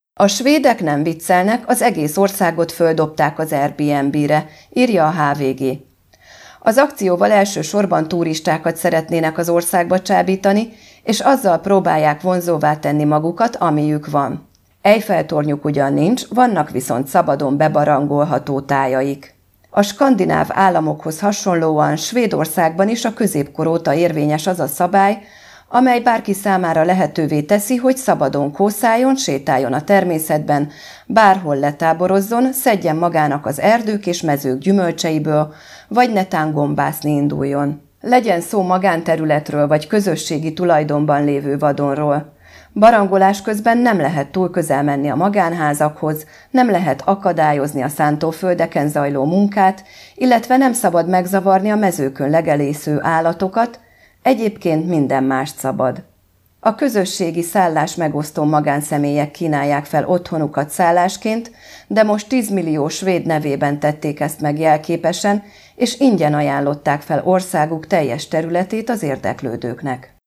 A svédek nem viccelnek, az egész országot földobták az Airbnb-re, írja a HVG. Az akcióval elsősorban turistákat szeretnének az országba csábítani, és azzal próbálják vonzóvá tenni magukat, amiük van. Eiffel-tornyuk ugyan nincs, vannak viszont szabadon bebarangolható tájaik. A skandináv államokhoz hasonlóan Svédországban is a középkor óta érvényes az a szabály, amely bárki számára lehetővé teszi, hogy szabadon kószáljon, sétáljon a természetben, bárhol letáborozzon, szedjen magának az erdők és mezők gyümölcseiből, vagy netán gombászni induljon. Legyen szó magánterületről vagy közösségi tulajdonban lévő vadonról. Barangolás közben nem lehet túl közel menni a magánházakhoz, nem lehet akadályozni a szántóföldeken zajló munkát, illetve nem szabad megzavarni a mezőkön legelésző állatokat, egyébként minden mást szabad. A közösségi szállás megosztó magánszemélyek kínálják fel otthonukat szállásként, de most 10 millió svéd nevében tették ezt meg jelképesen, és ingyen ajánlották fel országuk teljes területét az érdeklődőknek.